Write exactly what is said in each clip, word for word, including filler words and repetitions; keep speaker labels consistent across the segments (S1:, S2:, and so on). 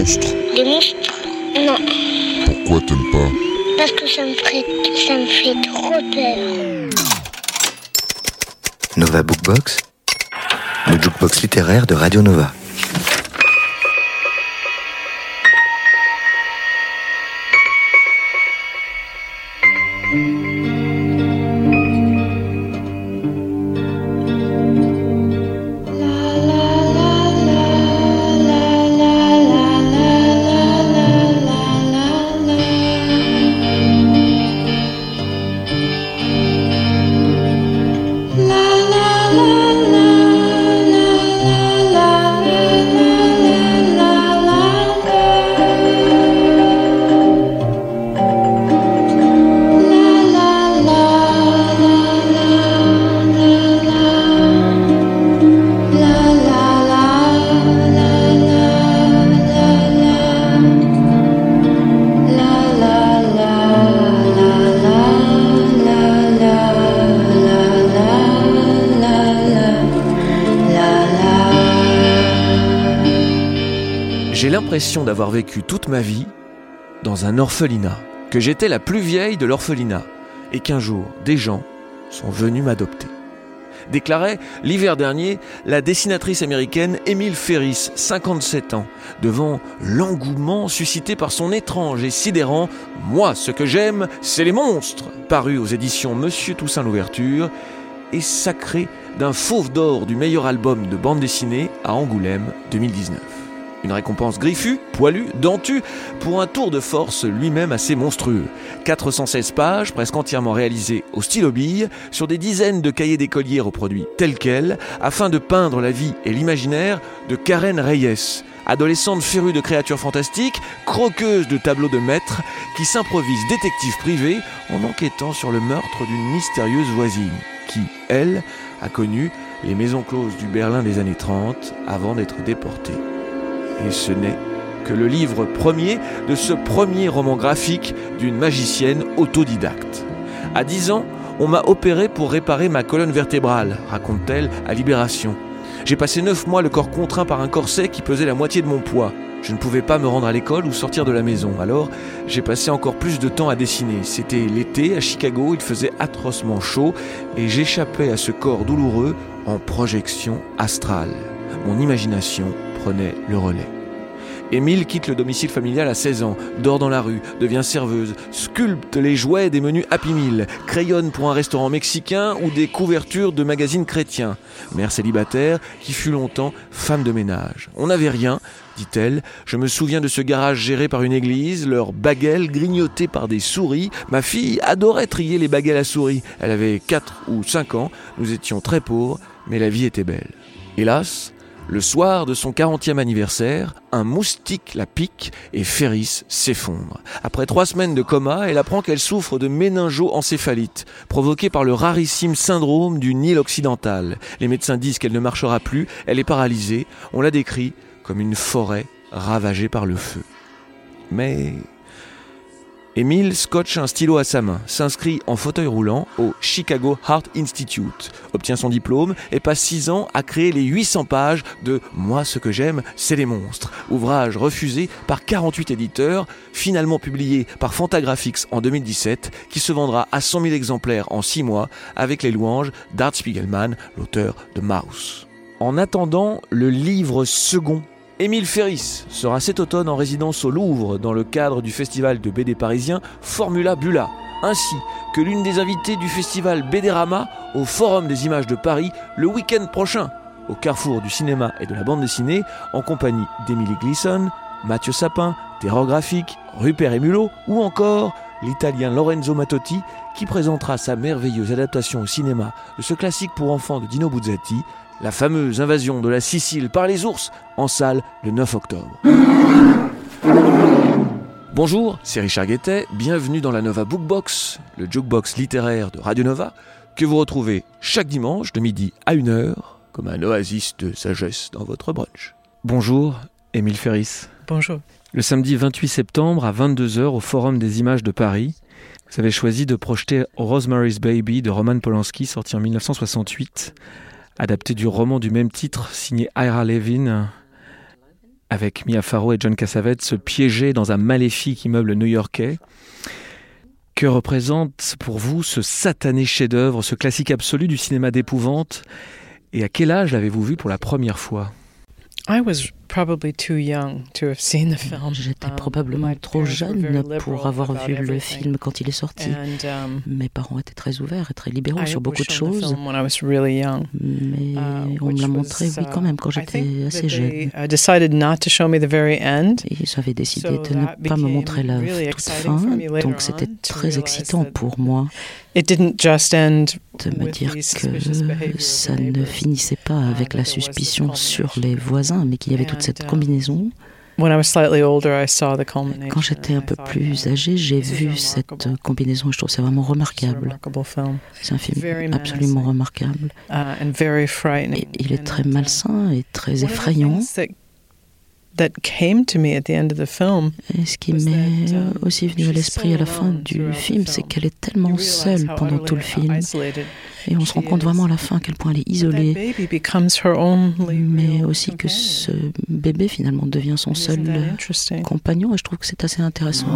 S1: monstres.
S2: Les monstres? Non.
S1: Pourquoi t'aimes pas?
S2: Parce que ça me fait, ça me fait trop peur.
S3: Nova Bookbox, le jukebox littéraire de Radio Nova.
S4: J'ai l'impression d'avoir vécu toute ma vie dans un orphelinat, que j'étais la plus vieille de l'orphelinat et qu'un jour, des gens sont venus m'adopter. Déclarait l'hiver dernier la dessinatrice américaine Emile Ferris, cinquante-sept ans, devant l'engouement suscité par son étrange et sidérant « Moi, ce que j'aime, c'est les monstres » paru aux éditions Monsieur Toussaint Louverture et sacré d'un fauve d'or du meilleur album de bande dessinée à Angoulême deux mille dix-neuf. Une récompense griffue, poilue, dentue, pour un tour de force lui-même assez monstrueux. quatre cent seize pages, presque entièrement réalisées au stylo bille, sur des dizaines de cahiers d'écoliers reproduits tels quels, afin de peindre la vie et l'imaginaire de Karen Reyes, adolescente férue de créatures fantastiques, croqueuse de tableaux de maître, qui s'improvise détective privé en enquêtant sur le meurtre d'une mystérieuse voisine, qui, elle, a connu les maisons closes du Berlin des années trente avant d'être déportée. Et ce n'est que le livre premier de ce premier roman graphique d'une magicienne autodidacte. À dix ans, on m'a opéré pour réparer ma colonne vertébrale, raconte-t-elle à Libération. J'ai passé neuf mois le corps contraint par un corset qui pesait la moitié de mon poids. Je ne pouvais pas me rendre à l'école ou sortir de la maison. Alors, j'ai passé encore plus de temps à dessiner. C'était l'été, à Chicago, il faisait atrocement chaud et j'échappais à ce corps douloureux en projection astrale. Mon imagination prenait le relais. Émile quitte le domicile familial à seize ans, dort dans la rue, devient serveuse, sculpte les jouets des menus Happy Meal, crayonne pour un restaurant mexicain ou des couvertures de magazines chrétiens. Mère célibataire qui fut longtemps femme de ménage. On n'avait rien, dit-elle. Je me souviens de ce garage géré par une église, leurs baguettes grignotées par des souris. Ma fille adorait trier les baguettes à souris. Elle avait quatre ou cinq ans, nous étions très pauvres, mais la vie était belle. Hélas, le soir de son quarantième anniversaire, un moustique la pique et Ferris s'effondre. Après trois semaines de coma, elle apprend qu'elle souffre de méningo-encéphalite, provoquée par le rarissime syndrome du Nil occidental. Les médecins disent qu'elle ne marchera plus, elle est paralysée. On la décrit comme une forêt ravagée par le feu. Mais Émile scotche un stylo à sa main, s'inscrit en fauteuil roulant au Chicago Heart Institute, obtient son diplôme et passe six ans à créer les huit cents pages de « Moi, ce que j'aime, c'est les monstres », ouvrage refusé par quarante-huit éditeurs, finalement publié par Fantagraphics en deux mille dix-sept, qui se vendra à cent mille exemplaires en six mois avec les louanges d'Art Spiegelman, l'auteur de Maus. En attendant le livre second, Émile Ferris sera cet automne en résidence au Louvre dans le cadre du festival de B D parisien Formula Bula, ainsi que l'une des invitées du festival BDrama au Forum des images de Paris le week-end prochain, au carrefour du cinéma et de la bande dessinée, en compagnie d'Emily Gleason, Mathieu Sapin, Terror Graphique, Rupert Emulot ou encore l'italien Lorenzo Mattotti qui présentera sa merveilleuse adaptation au cinéma de ce classique pour enfants de Dino Buzzati, la fameuse invasion de la Sicile par les ours, en salle le neuf octobre. Bonjour, c'est Richard Guettet, bienvenue dans la Nova Bookbox, le jukebox littéraire de Radio Nova, que vous retrouvez chaque dimanche de midi à une heure, comme un oasis de sagesse dans votre brunch. Bonjour, Émile Ferris.
S5: Bonjour.
S4: Le samedi vingt-huit septembre à vingt-deux heures au Forum des images de Paris, vous avez choisi de projeter Rosemary's Baby de Roman Polanski, sorti en dix-neuf cent soixante-huit, adapté du roman du même titre, signé Ira Levin. avec Mia Farrow et John Cassavetes piégés dans un maléfique immeuble new-yorkais. Que représente pour vous ce satané chef-d'œuvre, ce classique absolu du cinéma d'épouvante? Et à quel âge l'avez-vous vu pour la première fois?
S5: I was probably too young to have seen the film.
S6: J'étais probablement trop jeune pour avoir vu le film quand il est sorti.
S5: And, um,
S6: Mes parents étaient très ouverts et très libéraux
S5: I
S6: sur beaucoup de
S5: was shown the
S6: choses,
S5: film when I was really young.
S6: mais
S5: Uh,
S6: on me
S5: which
S6: l'a
S5: was,
S6: montré, oui, quand même, quand
S5: uh, I
S6: j'étais
S5: think
S6: assez
S5: that
S6: jeune.
S5: they, uh, decided not to show me the very end.
S6: Ils avaient décidé
S5: So
S6: de ne
S5: that
S6: pas me
S5: became
S6: montrer la
S5: really
S6: toute
S5: exciting
S6: fin,
S5: for me later
S6: donc
S5: on
S6: c'était
S5: to
S6: très
S5: realize
S6: excitant
S5: that
S6: pour moi
S5: It didn't just end
S6: de me
S5: with
S6: dire
S5: the suspicious behavior
S6: que
S5: of the
S6: ça ne
S5: neighbors.
S6: finissait pas avec
S5: Uh,
S6: la
S5: that there was this
S6: suspicion sur
S5: culmination.
S6: les voisins, mais qu'il y avait toute cette
S5: And, um,
S6: combinaison.
S5: When I was slightly older, I saw the culmination.
S6: Quand j'étais un
S5: and I
S6: peu
S5: thought,
S6: plus
S5: uh,
S6: âgée, j'ai
S5: this is
S6: vu cette
S5: remarkable.
S6: combinaison et je trouve ça vraiment
S5: It's a
S6: remarquable.
S5: remarkable film.
S6: C'est un film
S5: Very
S6: absolument
S5: menacing.
S6: remarquable.
S5: Uh, and very frightening.
S6: Et il est très
S5: And, uh,
S6: malsain et très
S5: one of the
S6: effrayant.
S5: things that, that came to me at the end of the film,
S6: Et ce qui
S5: was
S6: m'est
S5: that, um,
S6: aussi venu à
S5: she's
S6: l'esprit
S5: so
S6: à la fin
S5: alone
S6: du
S5: throughout the
S6: film, c'est
S5: film.
S6: qu'elle est
S5: you
S6: tellement
S5: realize
S6: seule
S5: how
S6: pendant tout le
S5: utterly
S6: film.
S5: isolated.
S6: Et on se rend
S5: she
S6: compte
S5: is.
S6: vraiment à la fin à quel point elle est
S5: That
S6: isolée.
S5: baby becomes her only
S6: Mais
S5: real
S6: aussi que
S5: companion.
S6: ce bébé finalement devient son
S5: And isn't
S6: seul
S5: that
S6: euh,
S5: interesting?
S6: compagnon et je trouve que c'est assez intéressant.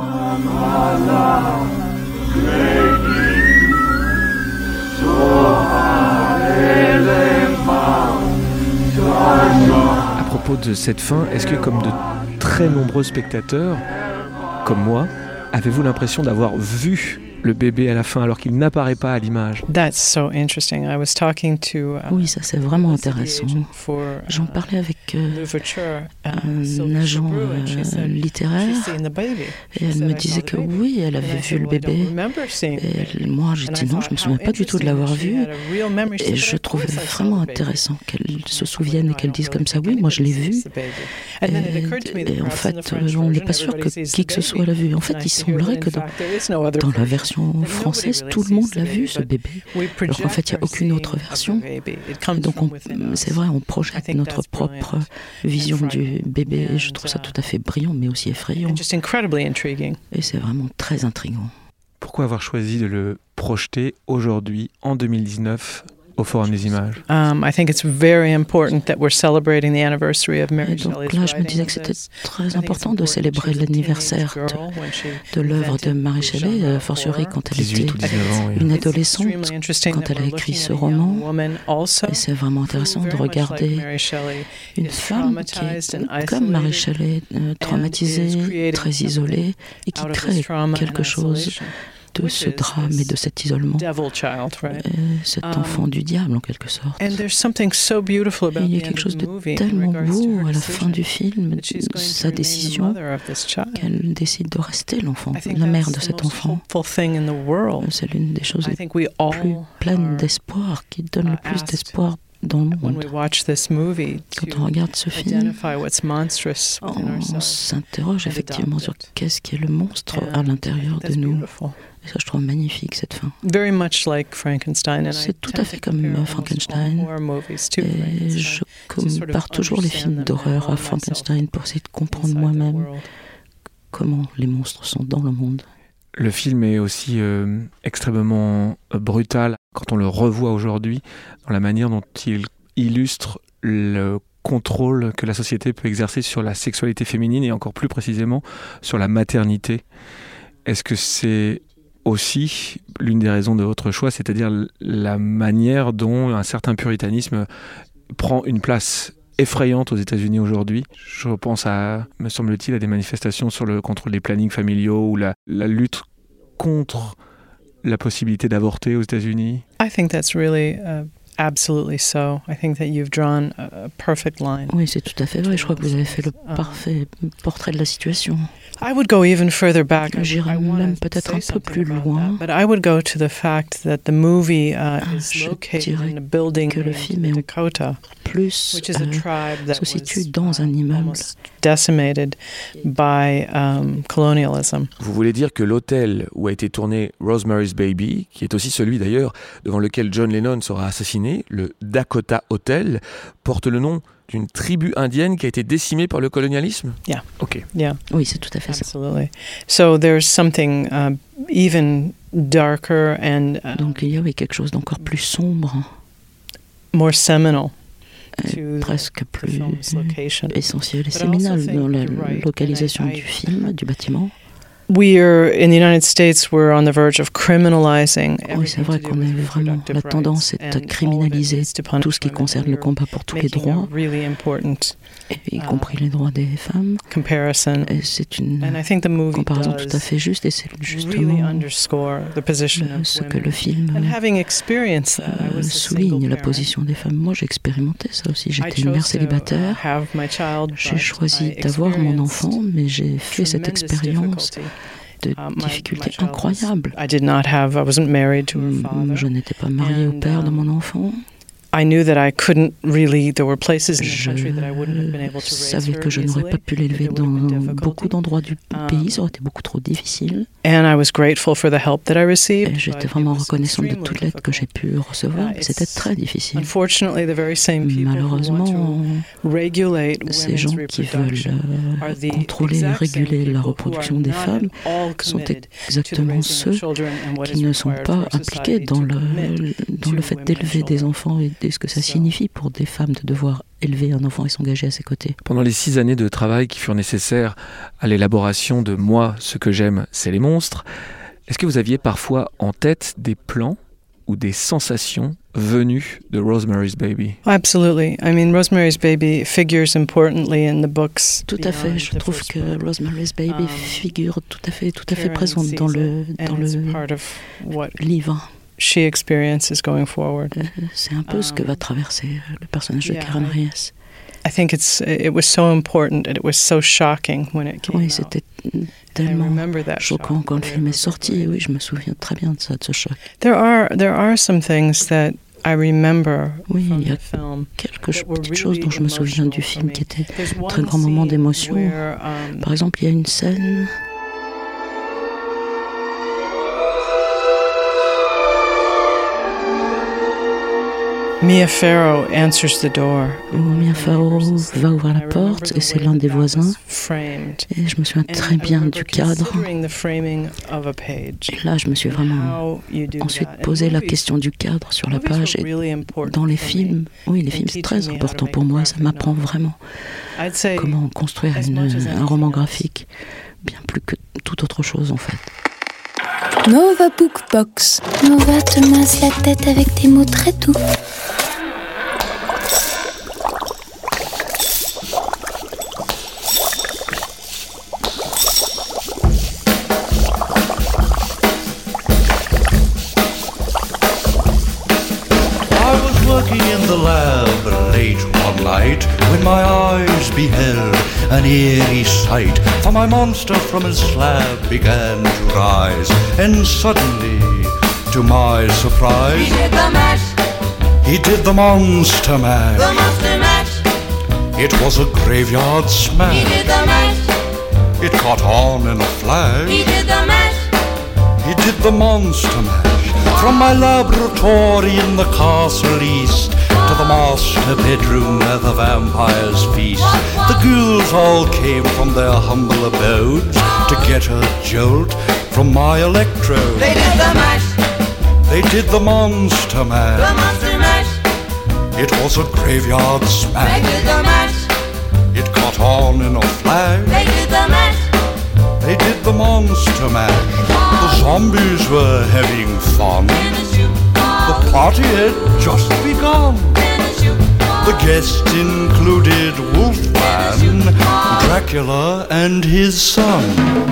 S4: À propos de cette fin, est-ce que comme de très nombreux spectateurs, comme moi, avez-vous l'impression d'avoir vu le bébé à la fin alors qu'il n'apparaît pas à l'image?
S5: That's so interesting. I was talking to uh,
S6: Oui, ça c'est vraiment
S5: the
S6: intéressant.
S5: agent for, uh,
S6: J'en parlais avec euh,
S5: literature, uh,
S6: un
S5: Sylvie
S6: agent
S5: Chabreau, and she
S6: euh,
S5: said,
S6: littéraire
S5: "She's seen the baby." She
S6: et elle
S5: said,
S6: me
S5: "I saw
S6: disait
S5: the
S6: que
S5: baby."
S6: oui, elle
S5: And
S6: avait
S5: I
S6: vu
S5: said,
S6: le
S5: "Well, I don't
S6: bébé.
S5: remember seeing the
S6: Et
S5: baby."
S6: elle- moi, j'ai
S5: And I
S6: dit non,
S5: thought,
S6: je me
S5: how
S6: souviens pas du tout de
S5: interesting
S6: l'avoir
S5: that she
S6: vu.
S5: had a real memory. She
S6: Et
S5: said,
S6: je
S5: "Of
S6: trouvais
S5: course I saw
S6: vraiment
S5: the baby."
S6: intéressant qu'elle se
S5: I
S6: souvienne
S5: thought,
S6: et qu'elle
S5: "I
S6: dise
S5: don't
S6: comme ça,
S5: really
S6: oui, moi je l'ai
S5: think
S6: vu.
S5: anybody sees the baby." And then it occurred to me that
S6: Et, et en
S5: perhaps in
S6: fait,
S5: the French
S6: on n'est
S5: version,
S6: pas sûr que
S5: everybody sees
S6: qui
S5: the
S6: que ce
S5: baby.
S6: soit l'a vu. En
S5: And
S6: fait,
S5: I
S6: il
S5: figured
S6: semblerait
S5: that,
S6: que
S5: in
S6: dans,
S5: fact, there is no other
S6: dans la
S5: version.
S6: version
S5: That nobody
S6: française,
S5: really
S6: tout le
S5: sees
S6: monde
S5: the
S6: l'a
S5: baby,
S6: vu, ce
S5: but
S6: bébé.
S5: we
S6: Alors qu'en fait, il n'y a
S5: project
S6: aucune
S5: our
S6: autre
S5: seeing of the
S6: version.
S5: baby. It comes
S6: Donc,
S5: from
S6: on-
S5: within us.
S6: c'est vrai, on
S5: I
S6: projette
S5: think
S6: notre
S5: that's
S6: propre
S5: brilliant
S6: vision
S5: and
S6: du
S5: frightening.
S6: bébé. Et je trouve ça
S5: And,
S6: tout à fait brillant, mais aussi effrayant.
S5: And just incredibly intriguing.
S6: Et c'est vraiment très intriguant.
S4: Pourquoi avoir choisi de le projeter aujourd'hui, en deux mille dix-neuf, au Forum des Images?
S5: Um, I think it's very important that we're celebrating the anniversary of Mary
S6: Et donc
S5: Shelley's
S6: là, je me
S5: writing
S6: disais
S5: of
S6: que c'était
S5: this. I
S6: très
S5: think it's
S6: important de
S5: important.
S6: célébrer
S5: She was a
S6: l'anniversaire
S5: teenage
S6: de,
S5: girl when she
S6: de l'œuvre de
S5: invented
S6: Mary
S5: the
S6: Shelley,
S5: genre
S6: euh,
S5: of
S6: fortiori
S5: horror.
S6: quand elle
S4: dix-huit
S6: était
S4: ou dix-neuf ans, oui.
S6: une
S5: It's
S6: adolescente,
S5: extremely interesting
S6: quand
S5: that
S6: elle a
S5: we're
S6: écrit
S5: looking
S6: ce
S5: at a
S6: roman.
S5: young woman also
S6: Et c'est vraiment intéressant
S5: who,
S6: de
S5: very much like
S6: regarder
S5: Mary Shelley,
S6: une
S5: is
S6: femme qui
S5: traumatized and
S6: est, comme Mary
S5: isolated
S6: Shelley, euh,
S5: is
S6: traumatisée,
S5: creating
S6: très
S5: something
S6: isolée, et qui
S5: out of this
S6: crée
S5: trauma and
S6: quelque chose
S5: isolation.
S6: de
S5: which
S6: ce
S5: is
S6: drame et
S5: this
S6: de cet isolement.
S5: Devil child, right?
S6: Euh, cet
S5: Um,
S6: enfant du diable, en quelque sorte.
S5: And there's something so beautiful
S6: Et
S5: about
S6: il y a
S5: the end
S6: quelque
S5: of
S6: chose
S5: the
S6: de
S5: movie in
S6: tellement
S5: regards to
S6: beau
S5: her
S6: à la fin
S5: decision
S6: du film,
S5: that she's going to
S6: sa
S5: remain the
S6: décision
S5: mother of this child.
S6: qu'elle décide de rester l'enfant,
S5: I think
S6: la mère
S5: that's
S6: de
S5: the
S6: cet
S5: most
S6: enfant.
S5: hopeful thing in the world.
S6: C'est l'une des choses
S5: I
S6: les
S5: think we
S6: plus
S5: all
S6: pleines
S5: are,
S6: d'espoir, qui donne le
S5: uh,
S6: plus
S5: asked
S6: d'espoir dans le
S5: when we
S6: monde.
S5: watch this movie
S6: Quand
S5: to
S6: on regarde ce film,
S5: identify what's monstrous within
S6: on
S5: ourselves.
S6: s'interroge
S5: and
S6: effectivement
S5: adopt
S6: sur
S5: it.
S6: qu'est-ce qui est le monstre
S5: And
S6: à l'intérieur
S5: that's
S6: de nous.
S5: beautiful.
S6: Et ça, je trouve magnifique, cette fin.
S5: Very much like Frankenstein. And I
S6: C'est tout
S5: tend
S6: à fait
S5: to
S6: comme
S5: compare almost
S6: Frankenstein.
S5: all horror movies to
S6: Et
S5: Frankenstein.
S6: je
S5: to sort of
S6: compare toujours les
S5: understand
S6: films
S5: them
S6: d'horreur
S5: and
S6: à
S5: myself
S6: Frankenstein pour essayer de comprendre
S5: inside the
S6: moi-même
S5: world.
S6: comment les monstres sont dans le monde.
S4: Le film est aussi euh, extrêmement euh, brutal quand on le revoit aujourd'hui, dans la manière dont il illustre le contrôle que la société peut exercer sur la sexualité féminine et encore plus précisément sur la maternité. Est-ce que c'est aussi l'une des raisons de votre choix, c'est-à-dire la manière dont un certain puritanisme prend une place effrayante aux États-Unis aujourd'hui? Je pense à, me semble-t-il, à des manifestations sur le contrôle des plannings familiaux ou la, la lutte contre la possibilité d'avorter aux États-Unis.
S5: I think that's really uh, absolutely so. I think that you've drawn a, a perfect line.
S6: Oui, c'est tout à fait vrai. Je crois que vous avez fait le parfait portrait de la situation.
S5: I would go even further back. I,
S6: J'irais
S5: I wanna
S6: même peut-être
S5: say
S6: un peu
S5: something
S6: plus
S5: about
S6: loin.
S5: that, but I would go to the fact that the movie uh, is
S6: Je
S5: located
S6: dirais
S5: in a building
S6: que le
S5: in
S6: film
S5: the
S6: est en
S5: Dakota,
S6: Plus
S5: which is a
S6: euh,
S5: tribe that
S6: se situe
S5: was
S6: dans un
S5: um,
S6: immeuble.
S5: almost decimated by um, colonialism.
S4: Vous voulez dire que l'hôtel où a été tourné Rosemary's Baby, qui est aussi celui d'ailleurs devant lequel John Lennon sera assassiné, le Dakota Hotel, porte le nom d'une tribu indienne qui a été décimée par le colonialisme?
S5: Yeah.
S4: Ok.
S5: Yeah,
S6: Oui, c'est tout à fait ça.
S5: absolutely. So there's something uh, even darker and uh,
S6: Donc il y avait quelque chose d'encore plus sombre,
S5: more seminal
S6: est presque plus essentiel et séminal dans la localisation du film, du bâtiment.
S5: We are, in the United States, we're on the verge of criminalizing.
S6: Oui, c'est vrai qu'on a vraiment la tendance est à criminaliser tout ce qui concerne le combat pour tous les droits, y compris les droits des femmes. Et c'est une comparaison tout à fait juste, et c'est justement ce que le film euh, souligne, la position des femmes. Moi, j'ai expérimenté ça aussi. J'étais une mère célibataire. J'ai choisi d'avoir mon enfant, mais j'ai fait cette expérience de difficultés incroyables. Je n'étais pas mariée au père de mon enfant.
S5: I knew that I couldn't really, there were places in the country that I wouldn't have been able to raise her easily.
S6: Je savais que je n'aurais pas pu l'élever dans beaucoup d'endroits du pays, ça aurait été beaucoup trop difficile.
S5: And I was grateful for the help that I received.
S6: Et j'étais vraiment reconnaissante de toute l'aide que j'ai pu recevoir, mais c'était très difficile.
S5: Unfortunately, the very same people
S6: Malheureusement,
S5: who want to regulate
S6: ces gens qui veulent euh, contrôler et réguler la reproduction des femmes sont exactement ceux qui ne sont pas impliqués dans le, dans le fait d'élever des enfants et ce que ça signifie pour des femmes de devoir élever un enfant et s'engager à ses côtés.
S4: Pendant les six années de travail qui furent nécessaires à l'élaboration de « Moi, ce que j'aime, c'est les monstres », est-ce que vous aviez parfois en tête des plans ou des sensations venues de Rosemary's Baby?
S5: Absolutely. I mean, Rosemary's Baby figures importantly in the books.
S6: Tout à fait. Je trouve que Rosemary's Baby figure tout à fait, tout à fait présente dans le dans le livre.
S5: She experiences going forward.
S6: C'est un peu ce que va traverser le personnage de Karen Reyes.
S5: I think it's it was so important and it was so shocking when it came out.
S6: Oui, c'était tellement choquant quand le film est sorti. Oui, je me souviens très bien de ça, de ce choc.
S5: There are there are some things that I remember
S6: oui,
S5: from
S6: il y a
S5: the film
S6: quelques petites choses dont je me souviens du film qui étaient un très grand moment d'émotion. Par exemple, il y a une scène.
S5: Mia Farrow answers the door.
S6: Mia Farrow va ouvrir la porte et c'est l'un des voisins. Et je me souviens très bien du cadre. Et là, je me suis vraiment ensuite posé la question du cadre sur la page. Et dans les films, oui, les films c'est très important pour moi. Ça m'apprend vraiment comment construire une, un roman graphique, bien plus que toute autre chose en fait.
S2: Nova Bookbox. Nova te masse la tête avec des mots très doux.
S7: In the lab late one night, when my eyes beheld an eerie sight, for my monster from his slab began to rise, and suddenly, to my surprise,
S8: he did the mash.
S7: He did the monster mash.
S8: The monster mash.
S7: It was a graveyard smash.
S8: He did the mash.
S7: It caught on in a flash.
S8: He did the mash.
S7: He did the monster mash. From my laboratory in the castle east to the master bedroom where the vampires feast, the ghouls all came from their humble abodes to get a jolt from my electrode.
S8: They did the mash.
S7: They did the monster mash.
S8: The monster mash.
S7: It was a graveyard smash.
S8: They did the mash.
S7: It caught on in a flash.
S8: They did the mash.
S7: They did the monster mash. The zombies were having fun. The party had just begun. The guests included Wolfman, Dracula, and his son.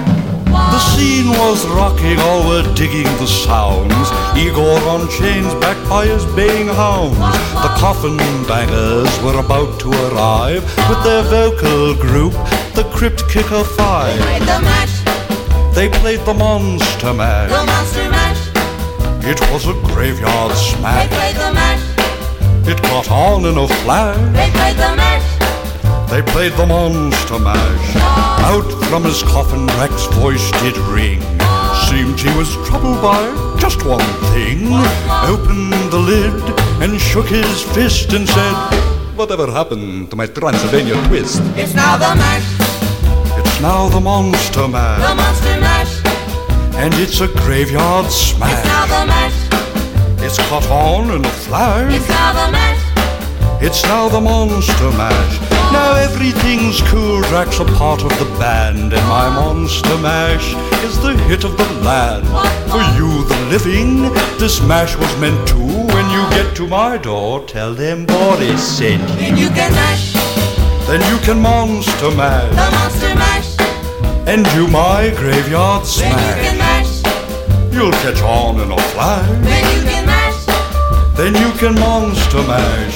S7: The scene was rocking, all were digging the sounds. Igor on chains, backed by his baying hounds. The coffin bangers were about to arrive with their vocal group, the Crypt Kicker Five.
S8: They played the mash.
S7: They played the monster mash.
S8: The monster mash.
S7: It was a graveyard smash.
S8: They played the mash.
S7: It caught on in a flash.
S8: They played the mash.
S7: They played the monster mash. Out from his coffin Rex's voice did ring. Seemed he was troubled by just one thing. Opened the lid and shook his fist and said, "Whatever happened to my Transylvania twist?"
S8: It's now the mash.
S7: It's now the monster mash.
S8: The monster mash.
S7: And it's a graveyard smash.
S8: It's now the mash.
S7: It's caught on in a flash.
S8: It's now the mash.
S7: It's now the Monster Mash. Now everything's cool, Drax a part of the band, and my Monster Mash is the hit of the land. For you, the living, this mash was meant to. When you get to my door, tell them Boris sent you.
S8: Then you can mash,
S7: then you can Monster Mash,
S8: the Monster Mash,
S7: and do my graveyard smash.
S8: Then you can mash,
S7: you'll catch on in a flash.
S8: Then you can mash,
S7: then you can Monster Mash.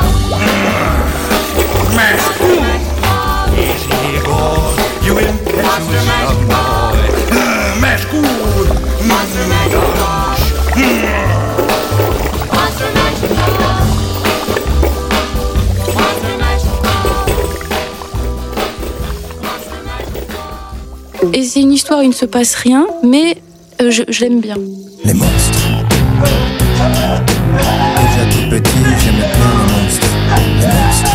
S7: Mash, easy boy, you impetuous young boy. Mash good,
S8: Monster Mash, Monster Mash, Monster Mash.
S2: Et c'est une histoire où il ne se passe rien, mais euh, je, je l'aime bien.
S9: Les monstres. Déjà tout petit, j'aimais bien les monstres. Les monstres.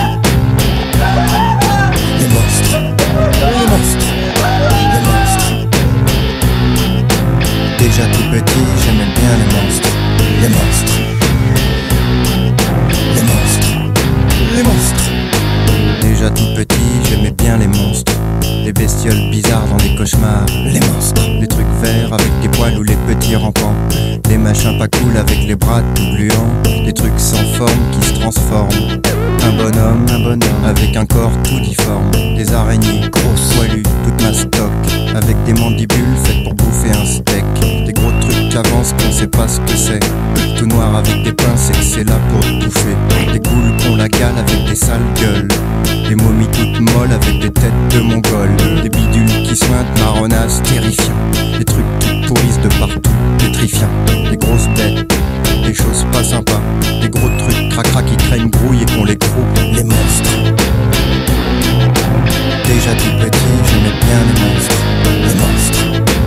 S9: Les monstres. Les monstres. Les monstres. Déjà tout petit, j'aimais bien les monstres. Les monstres. Les monstres. Les monstres. Déjà tout petit, j'aimais bien les monstres. Les bestioles bizarres dans les cauchemars. Les monstres. Les trucs verts avec des poils ou les petits rampants. Les machins pas cool avec les bras tout gluants. Des trucs sans forme qui se transforment. Un bonhomme, un bonhomme avec un corps tout difforme. Des araignées grosses, poilues, toute mastoc. Avec des mandibules faites pour bouffer un steak. Des gros trucs qui avancent qu'on sait pas ce que c'est. Tout noir avec des pinces et que c'est là pour te bouffer. Des ghouls qu'on la cale avec des sales gueules. Des momies toutes molles avec des têtes de mongols. Des bidules qui sointent marronnasses terrifiants. Des trucs qui pourrissent de partout, pétrifiants. Des grosses bêtes, des choses pas sympas. Des gros trucs cracra qui traînent grouille et qu'on les croupe. Les monstres. Déjà tout petit, j'aimais bien les monstres. Les monstres.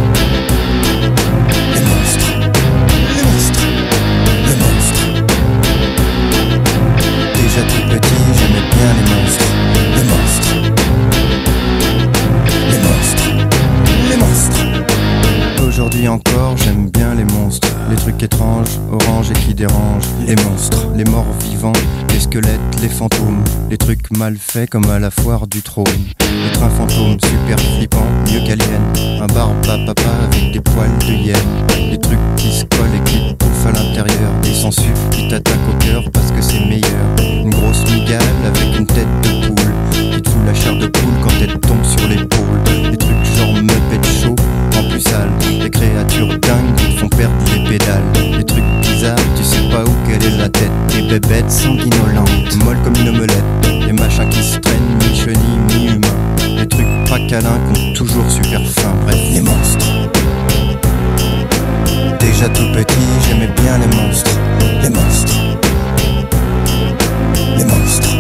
S9: Les monstres. Les monstres. Les monstres. Déjà tout petit, j'aimais bien les monstres. Les monstres. Les monstres. Les monstres. Aujourd'hui encore, j'aime bien les monstres. Les trucs étranges, orange et qui dérangent. Les monstres, les morts vivants, les squelettes, les fantômes. Les trucs mal faits comme à la foire du trône. Les trains fantômes super flippants, mieux qu'aliens. Un barbe à papa avec des poils de hyène. Des trucs qui se collent et qui te bouffent à l'intérieur. Des sangsues qui t'attaquent au cœur parce que c'est meilleur. Une grosse migale avec une tête de poule qui te fout la chair de poule quand elle tombe sur l'épaule. Des trucs genre Muppet Show en plus sale. Des créatures dingues qui te font perdre les pédales. Des trucs bizarres, tu sais pas où quelle est la tête. Des bébêtes sanguinolentes, molles comme une omelette. Des machins qui se traînent, mi-chenilles, mi-humains. Des trucs pas câlins qui ont toujours super faim. Bref, les monstres. Déjà tout petit, j'aimais bien les monstres. Les monstres. Les monstres.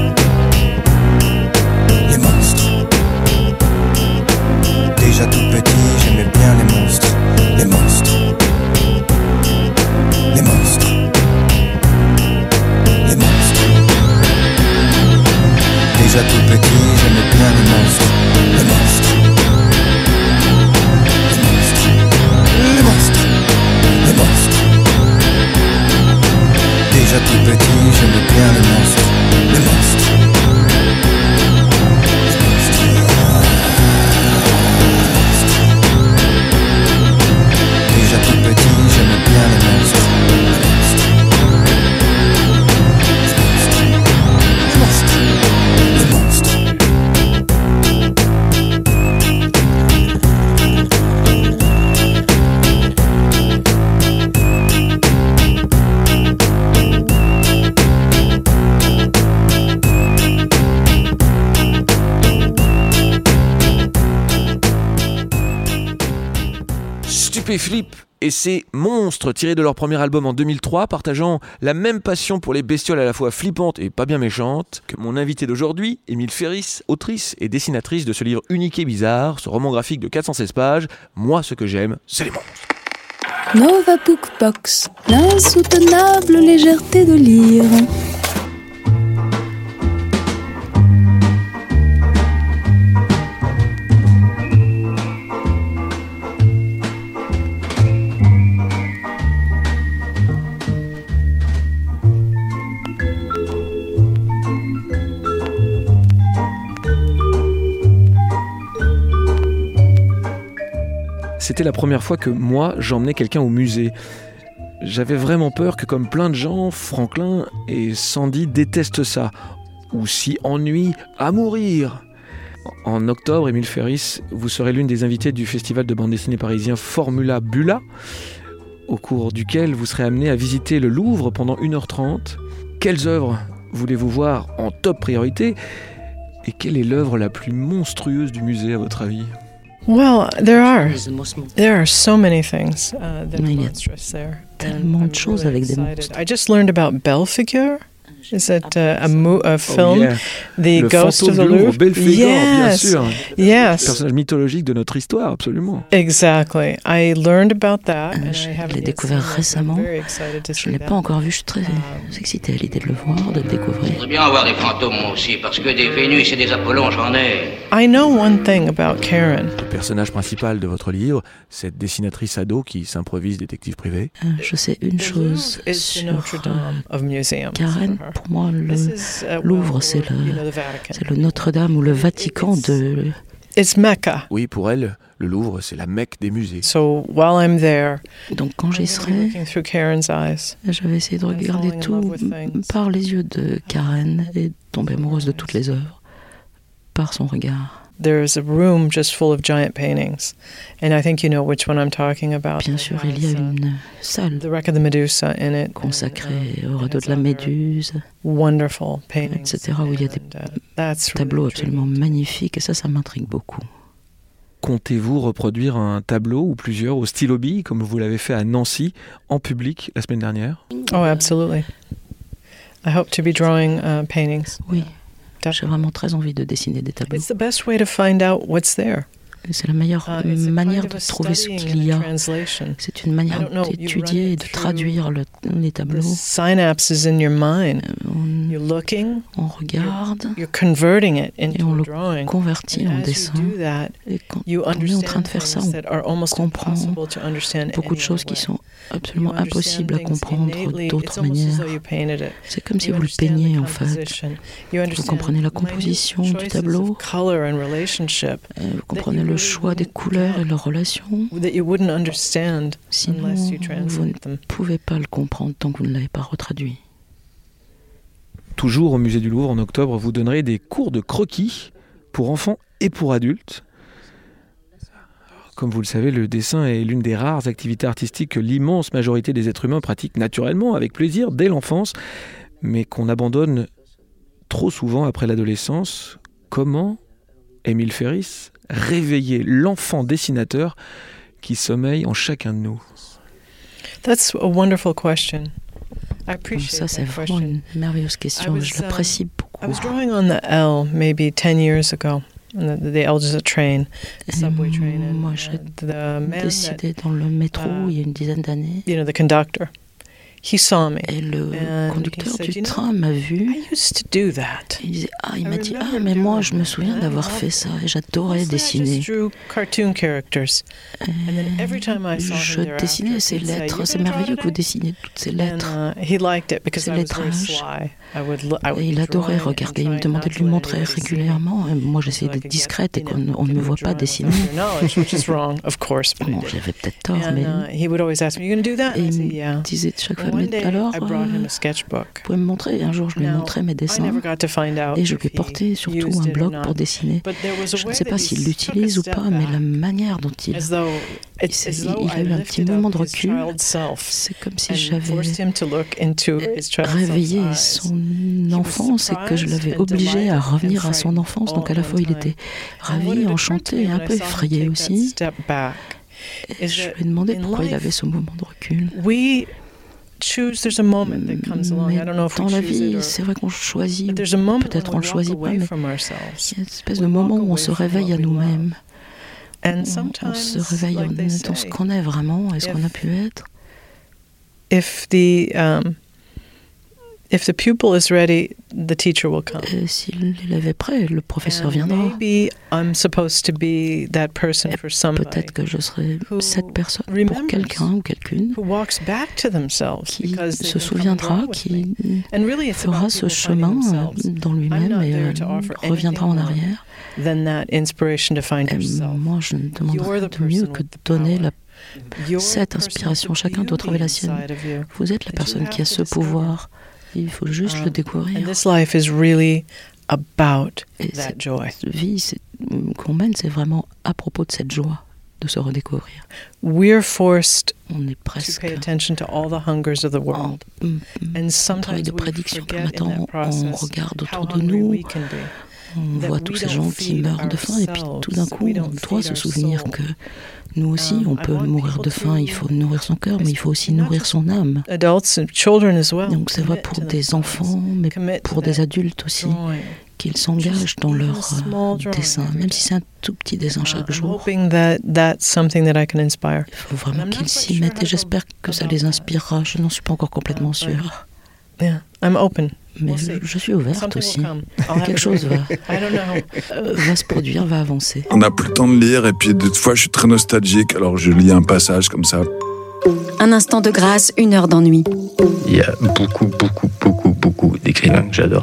S9: Les monstres. Déjà tout petit, j'aimais bien les monstres. Les monstres. Les monstres. Les monstres. Déjà tout petit, j'aimais bien les monstres. Les monstres. Les monstres. Les monstres. Déjà tout petit, j'aimais bien les monstres. Les monstres. Déjà tout petit, j'aimais bien les monstres. Les monstres.
S4: Stupéflip et ses monstres tirés de leur premier album en deux mille trois, partageant la même passion pour les bestioles à la fois flippantes et pas bien méchantes que mon invité d'aujourd'hui, Émile Ferris, autrice et dessinatrice de ce livre unique et bizarre, ce roman graphique de quatre cent seize pages. Moi, ce que j'aime, c'est les monstres.
S2: Nova Bookbox, l'insoutenable légèreté de lire.
S4: c'était la première fois que moi, j'emmenais quelqu'un au musée. J'avais vraiment peur que, comme plein de gens, Franklin et Sandy détestent ça, ou s'y ennuient à mourir. En octobre, Émile Ferris, vous serez l'une des invitées du festival de bande dessinée parisien Formula Bula, au cours duquel vous serez amené à visiter le Louvre pendant une heure trente. Quelles œuvres voulez-vous voir en top priorité ? Et quelle est l'œuvre la plus monstrueuse du musée, à votre avis ?
S5: Well, there are. There are so many things uh, that are monstrous there.
S6: Tellement de choses avec des monstres.
S5: I just learned about Belphegor. Is it uh, a, mo- a film?
S4: Oh, yeah.
S5: The
S4: le
S5: Ghost of the Louvre.
S4: Belphégor,
S5: yes.
S4: bien sûr.
S5: Yes.
S4: Personnage mythologique de notre histoire, absolument.
S5: Exactly. I learned about that.
S6: Euh,
S5: and
S6: je
S5: I haven't
S6: l'ai découvert récemment. Je ne l'ai pas encore vu. Je suis très excitée à l'idée de le voir, de le découvrir.
S10: Je voudrais bien avoir des fantômes moi aussi, parce que des Vénus et des Apollons, j'en ai.
S5: I know one thing about Karen.
S4: Le personnage principal de votre livre, cette dessinatrice ado qui s'improvise détective privé.
S6: Euh, je sais une chose sur euh, Karen. Pour moi, le Louvre, c'est le, c'est le Notre-Dame ou le Vatican de...
S5: It's Mecca.
S4: Oui, pour elle, le Louvre, c'est la Mecque des musées.
S5: So while I'm there,
S6: donc quand j'y serai, je vais essayer de regarder tout par les yeux de Karen et tomber amoureuse de toutes les œuvres par son regard.
S5: There's a room just full of giant paintings, and I think you know which one I'm talking about.
S6: Bien sûr, il y a une salle
S5: The Wreck of the Medusa in it,
S6: consacrée au radeau de la Méduse,
S5: wonderful paintings,
S6: et cetera, où il y a des tableaux absolument magnifiques, et ça, ça m'intrigue beaucoup.
S4: Comptez-vous reproduire un tableau ou plusieurs au stylo bille, comme vous l'avez fait à Nancy, en public, la semaine dernière ?
S5: Oh, absolutely. I hope to be drawing uh, paintings.
S6: Oui. J'ai vraiment très envie de dessiner des tableaux.
S5: It's the best way to find out what's there.
S6: C'est la meilleure uh, manière de trouver ce qu'il y a. C'est une manière d'étudier et de traduire le, les tableaux.
S5: Synapses in your mind.
S6: On,
S5: you're looking,
S6: on regarde
S5: you're, you're converting it into
S6: et on le
S5: drawing.
S6: convertit en dessin.
S5: That,
S6: et quand on est en train de faire ça, on comprend beaucoup de choses qui sont absolument impossibles à comprendre d'autres manières. C'est comme si vous le peigniez en fait. Vous comprenez la composition du tableau, vous comprenez le choix des couleurs et leurs relations. Sinon, vous ne pouvez pas le comprendre tant que vous ne l'avez pas retraduit.
S4: Toujours au musée du Louvre en octobre, vous donnerez des cours de croquis pour enfants et pour adultes. Comme vous le savez, le dessin est l'une des rares activités artistiques que l'immense majorité des êtres humains pratiquent naturellement, avec plaisir, dès l'enfance, mais qu'on abandonne trop souvent après l'adolescence. Comment, Émile Ferris, réveiller l'enfant dessinateur qui sommeille en chacun de nous?
S5: That's a wonderful question. I appreciate
S6: Ça, c'est
S5: that
S6: vraiment
S5: question.
S6: une merveilleuse question.
S5: Was,
S6: Je l'apprécie beaucoup.
S5: I was drawing on the L maybe ten years ago. The, the L is a train, the subway train. And,
S6: Moi, j'ai
S5: uh,
S6: décidé dans le métro uh, il y a une dizaine d'années.
S5: You know, the conductor. He saw me.
S6: Et le
S5: and
S6: conducteur
S5: said,
S6: du
S5: you know,
S6: train m'a vu.
S5: I used to do that.
S6: Il disait, ah, il m'a dit, ah, mais moi, je me souviens d'avoir fait ça et j'adorais dessiner.
S5: Cartoon characters.
S6: Je dessinais ces lettres. C'est merveilleux que vous dessinez toutes ces lettres. Ces lettrages. Et il adorait regarder. Il me demandait de lui montrer régulièrement. Et moi, j'essayais d'être discrète et qu'on ne me voit pas dessiner. Bon, j'avais peut-être tort, mais... Et il me disait chaque fois, mais alors, euh, vous pouvez me montrer. Un jour, je lui ai montré mes dessins et je lui ai porté surtout un bloc pour dessiner. Je ne sais pas s'il l'utilise ou pas, mais la manière dont il... Il, il a eu un petit moment de recul. C'est comme si j'avais réveillé son enfance et que je l'avais obligé à revenir à son enfance. Donc à la fois, il était ravi, enchanté et un peu effrayé aussi. Et je lui ai demandé pourquoi il avait ce moment de recul. Mais dans la vie, c'est vrai qu'on choisit, peut-être on ne le choisit pas, mais il y a une espèce de moment où on se réveille à nous-mêmes. On, on se réveille en étant ce qu'on est vraiment et ce qu'on a pu être.
S5: If the, um, If the pupil is ready, the teacher will come.
S6: Et si l'élève est prêt, le professeur viendra.
S5: Maybe I'm supposed to be that person for somebody.
S6: Peut-être que je serai cette personne pour quelqu'un ou quelqu'une
S5: who walks back to themselves
S6: qui se souviendra, qui really fera ce chemin dans lui-même et euh, reviendra en arrière.
S5: Than that inspiration to find yourself.
S6: Et moi, je ne demanderai de mieux que de donner la cette inspiration. Chacun doit trouver la sienne. Vous êtes la personne qui a ce pouvoir. Il faut juste le découvrir.
S5: And this life is really about that joy.
S6: Cette vie qu'on mène, c'est vraiment à propos de cette joie, de se redécouvrir.
S5: We're forced
S6: On est presque
S5: to pay attention to all the hungers of the world.
S6: And sometimes travail de prédiction que maintenant on regarde autour de nous. On voit tous ces gens qui meurent de faim et puis tout d'un coup, on doit se souvenir que nous aussi, on peut mourir de faim. Il faut nourrir son cœur, mais il faut aussi nourrir son âme. Donc c'est vrai pour des enfants, mais pour des adultes aussi, qu'ils s'engagent dans leur euh, dessin, même si c'est un tout petit dessin chaque jour. Il faut vraiment qu'ils s'y mettent et j'espère que ça les inspirera. Je n'en suis pas encore complètement sûre.
S5: Yeah, I'm open.
S6: Mais je, je suis ouverte aussi. Quelque chose va, euh, va se produire, va avancer.
S1: On n'a plus le temps de lire et puis des fois je suis très nostalgique, alors je lis un passage comme ça.
S2: Un instant de grâce, une heure d'ennui.
S11: Il y a beaucoup, beaucoup, beaucoup, beaucoup d'écrivains que j'adore.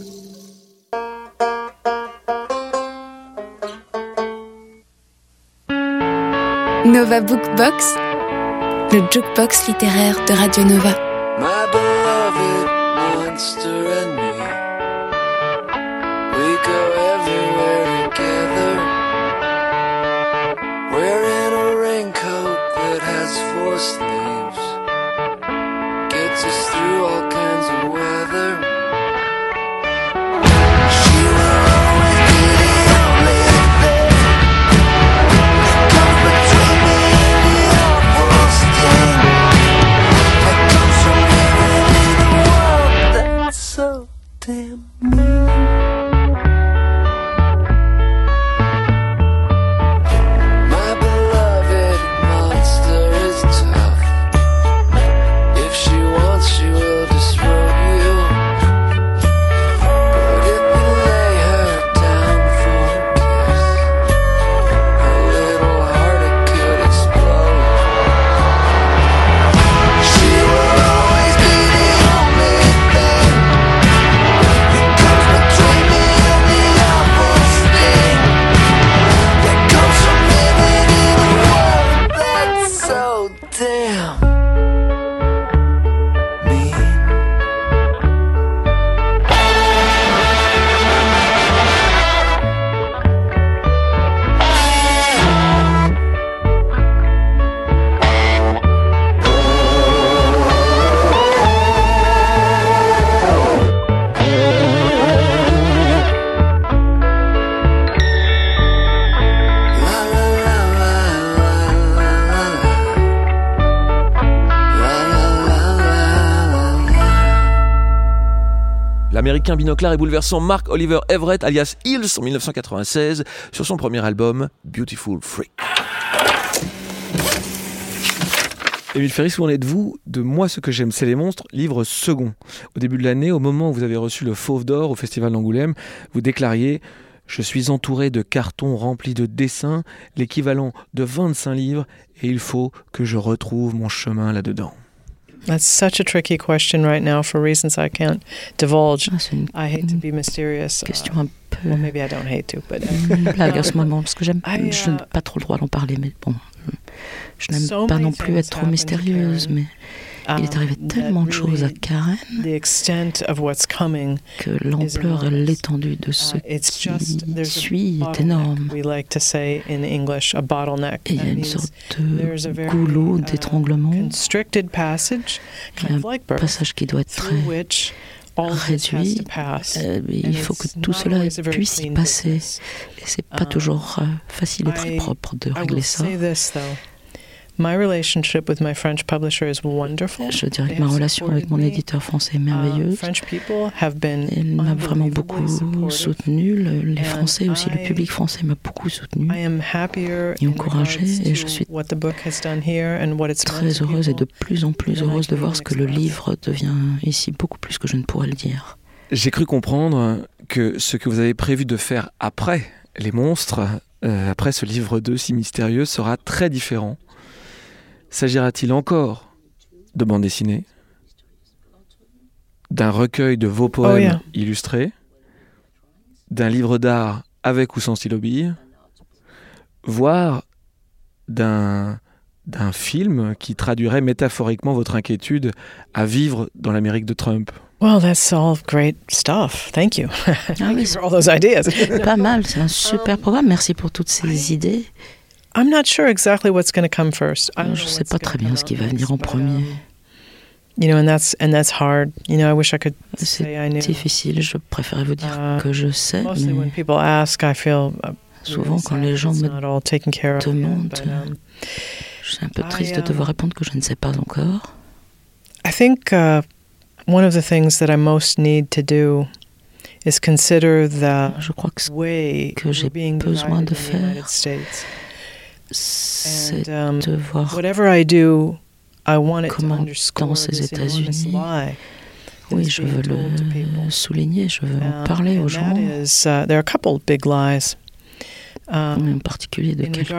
S2: Nova Bookbox, le jukebox littéraire de Radio Nova.
S12: My beloved monster and me, we go everywhere together, wearing a raincoat that has four sleeves, gets us through all kinds of weather. She will always be the only thing that comes between me and the awful sting that comes from living in a world that's so damn mean. My beloved monster is tough. If she wants, she will disrobe you. But if you lay her down for a kiss, her little heart it could explode. She will always be the only thing that comes between me and the awful sting that comes from living in a world that's so damn mean. La la la la la la la la la la la.
S4: L'américain binoclard et bouleversant Mark Oliver Everett, alias Hills, en dix-neuf cent quatre-vingt-seize, sur son premier album, Beautiful Freak. Émile Ferris, où en êtes-vous de Moi, ce que j'aime, c'est les monstres, livre second. Au début de l'année, au moment où vous avez reçu le Fauve d'Or au Festival d'Angoulême, vous déclariez « Je suis entouré de cartons remplis de dessins, l'équivalent de vingt-cinq livres, et il faut que je retrouve mon chemin là-dedans. »
S5: That's such a tricky question right now for reasons I can't divulge.
S6: Ah, c'est une
S5: I hate to be mysterious.
S6: question un peu
S5: Well, maybe I don't hate to, but
S6: une blague à ce moment, parce que j'aime,
S5: I,
S6: je n'ai
S5: uh,
S6: pas trop le droit d'en parler, mais bon, je n'aime
S5: So
S6: pas
S5: many
S6: non plus
S5: things
S6: être trop
S5: happened to
S6: mystérieuse,
S5: Karen.
S6: mais il est arrivé
S5: Um,
S6: tellement
S5: that
S6: de choses à
S5: really-
S6: Karen
S5: the extent of what's coming
S6: que l'ampleur et
S5: enormous.
S6: l'étendue de ce
S5: Uh, it's
S6: qui
S5: just there's a
S6: suit est
S5: bottleneck,
S6: énorme.
S5: we like to say in English, a bottleneck.
S6: Et il y a
S5: That
S6: une
S5: means
S6: sorte
S5: there's a
S6: de
S5: very,
S6: goulot
S5: uh,
S6: d'étranglement,
S5: constricted passage,
S6: il y
S5: kind
S6: a
S5: of like birth,
S6: un passage qui doit être
S5: through
S6: très
S5: which all this has
S6: réduit.
S5: to pass.
S6: Euh, mais
S5: And
S6: il faut que
S5: it's
S6: tout
S5: not
S6: cela
S5: always a very
S6: puisse y
S5: clean
S6: passer.
S5: business.
S6: Et c'est pas
S5: Um,
S6: toujours euh, facile et très
S5: I-
S6: propre de
S5: I
S6: régler
S5: will
S6: ça.
S5: say this, though. My relationship with my French publisher is wonderful.
S6: Je dirais
S5: They
S6: que ma
S5: have
S6: relation avec mon
S5: supported me.
S6: éditeur français est
S5: Uh,
S6: merveilleuse.
S5: French people have been
S6: Elle m'a vraiment beaucoup
S5: unbelievably supportive.
S6: soutenu. Le- les
S5: And
S6: Français aussi, le
S5: I-
S6: public français m'a beaucoup soutenu.
S5: I am happier
S6: Et
S5: in
S6: encouragée,
S5: regards
S6: et
S5: to
S6: je suis
S5: what the book has done here and what it's meant
S6: Très
S5: to
S6: heureuse et de
S5: people.
S6: plus en plus
S5: than I
S6: heureuse de
S5: can
S6: voir
S5: even
S6: ce que le
S5: express.
S6: livre devient ici beaucoup plus puisque je ne pourrais le dire.
S4: J'ai cru comprendre que ce que vous avez prévu de faire après les monstres, euh, après ce livre deux si mystérieux, sera très différent. S'agira-t-il encore de bande dessinée, d'un recueil de vos poèmes oh yeah. illustrés, d'un livre d'art avec ou sans stylo bille, voire d'un, d'un film qui traduirait métaphoriquement votre inquiétude à vivre dans l'Amérique de Trump?
S5: Well, that's all great stuff. Thank you. Thank
S6: ah oui,
S5: you for all those ideas.
S6: Pas mal, c'est un super programme. Merci pour toutes ces idées.
S5: I'm not sure exactly what's going to come first.
S6: Je ne sais pas très bien ce qui va venir en premier.
S5: You know, and that's and that's hard. You know, I wish I could say I knew.
S6: C'est difficile. Je préférais vous dire uh, que je sais.
S5: Mostly
S6: mais
S5: when people ask, I feel. Uh,
S6: souvent, quand les gens me demandent,
S5: um,
S6: je suis un peu triste I, um, de devoir répondre que je ne sais pas encore.
S5: I think uh, one of the things that I most need to do is consider the
S6: je crois que ce
S5: way
S6: que j'ai besoin de faire, c'est
S5: um,
S6: de voir
S5: whatever I do.
S6: Comment dans ces États-Unis, oui, je veux le souligner, je veux en parler aux gens. En particulier de quelques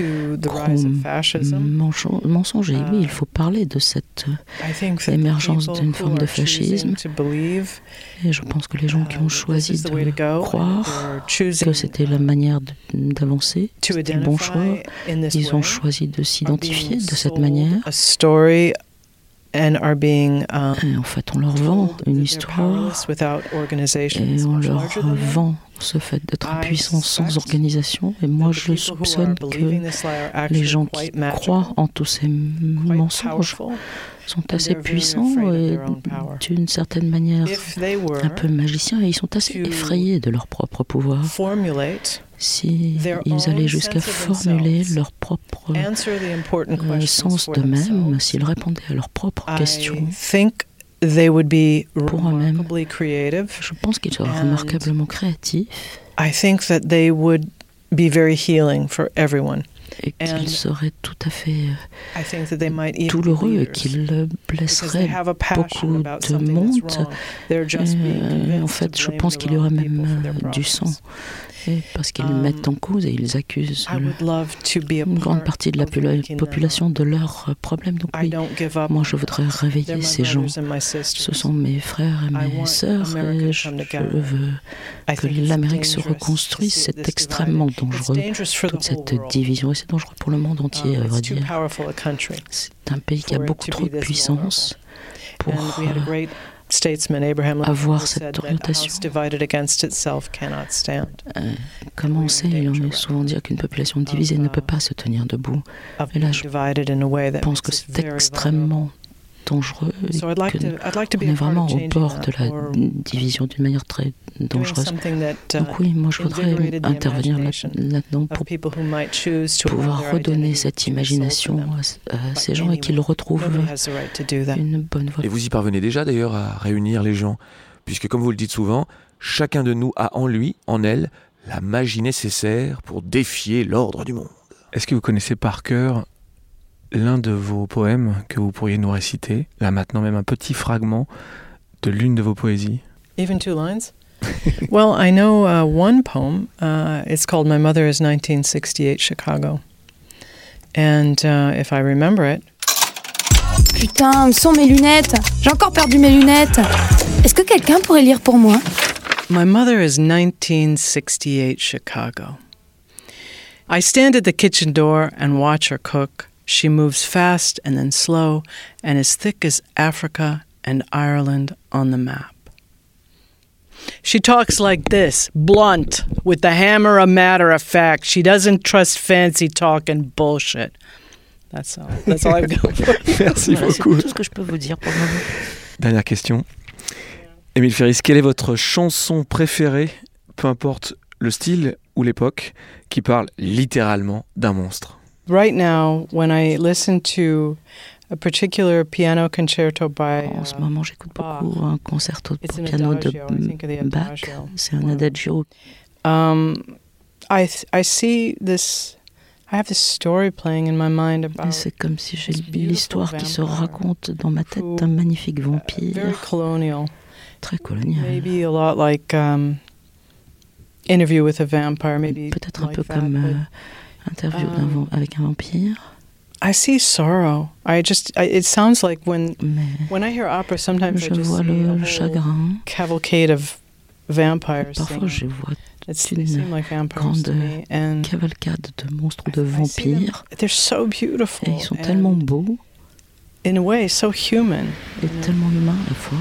S6: gros mensonges. Et oui, il faut parler de cette émergence d'une forme de fascisme. Et je pense que les gens qui ont choisi de croire que c'était la manière d'avancer, c'était le bon choix, ils ont choisi de s'identifier de cette manière.
S5: And are being, um,
S6: et en fait, on leur vend une histoire et on leur vend ce fait d'être puissant sans organisation. Et moi, je soupçonne que les gens qui croient en tous ces mensonges sont assez puissants et d'une certaine manière un peu magiciens, et ils sont assez effrayés de leur propre pouvoir. Si ils allaient jusqu'à formuler leur propre euh, sens d'eux-mêmes, s'ils répondaient à leurs propres questions pour eux-mêmes, je pense qu'ils seraient remarquablement créatifs.
S5: I think that they would be very healing for everyone.
S6: Et qu'ils seraient tout à fait euh, douloureux et qu'ils blesseraient beaucoup de monde. Euh, en fait, je pense qu'il y aurait même euh, du sang. Et parce qu'ils um, mettent en cause et ils accusent une grande partie de la population de leurs problèmes. Donc oui, moi je voudrais réveiller ces gens. Ce sont mes frères et mes sœurs et je, je veux que l'Amérique se reconstruise. C'est extrêmement dangereux, toute cette division. Et c'est dangereux pour le monde entier, à vrai dire. C'est un pays qui a beaucoup trop de puissance pour euh, avoir cette orientation. Euh, comme on sait, il en est souvent dit qu'une population divisée ne peut pas se tenir debout. Et là, je pense que c'est extrêmement dangereux et qu'on est vraiment au bord de la division d'une manière très dangereuse. Donc oui, moi je voudrais intervenir là, là-dedans pour pouvoir redonner cette imagination à, à ces gens et qu'ils retrouvent une bonne voie.
S4: Et vous y parvenez déjà d'ailleurs à réunir les gens, puisque comme vous le dites souvent, chacun de nous a en lui, en elle, la magie nécessaire pour défier l'ordre du monde. Est-ce que vous connaissez par cœur l'un de vos poèmes que vous pourriez nous réciter, là maintenant même un petit fragment de l'une de vos poésies?
S5: Even two lines? Well, I know uh, one poem. Uh, it's called My Mother is nineteen sixty-eight Chicago. And uh, if I remember it...
S2: Putain, où sont mes lunettes? J'ai encore perdu mes lunettes. Est-ce que quelqu'un pourrait lire pour moi?
S5: My mother is nineteen sixty-eight Chicago. I stand at the kitchen door and watch her cook. She moves fast and then slow, and as thick as Africa and Ireland on the map. She talks like this, blunt, with the hammer a matter of fact. She doesn't trust fancy talk and bullshit. That's all. That's all I've got for you.
S4: Merci
S6: voilà,
S4: beaucoup.
S6: C'est tout ce que je peux vous dire pour le moment.
S4: Dernière question. Émile Ferris, quelle est votre chanson préférée, peu importe le style ou l'époque, qui parle littéralement d'un monstre?
S5: Right now, when I listen to a particular piano concerto by
S6: En ce moment, j'écoute beaucoup un concerto pour piano de Bach. C'est un adagio.
S5: Um, I I see this. I have this story playing in my mind about.
S6: C'est comme si j'ai l'histoire qui se raconte dans ma tête d'un magnifique vampire.
S5: Very colonial.
S6: très colonial.
S5: Maybe a lot like um, Interview with a Vampire, maybe
S6: peut-être un
S5: like
S6: peu
S5: that,
S6: comme
S5: but,
S6: euh, Interview
S5: um,
S6: avec un vampire.
S5: I see sorrow. I just I, it sounds like when
S6: Mais
S5: when I hear opera, sometimes
S6: je
S5: I just
S6: vois
S5: see
S6: le
S5: a whole
S6: chagrin.
S5: cavalcade of vampires.
S6: Parfois, je
S5: singing.
S6: vois
S5: It's, they seem like vampires
S6: grande
S5: to me, and
S6: cavalcade de monstres ou de
S5: I see them-
S6: vampires.
S5: They're so beautiful.
S6: Et ils sont
S5: and
S6: tellement beaux
S5: in a way, so human.
S6: et tellement humains à la fois.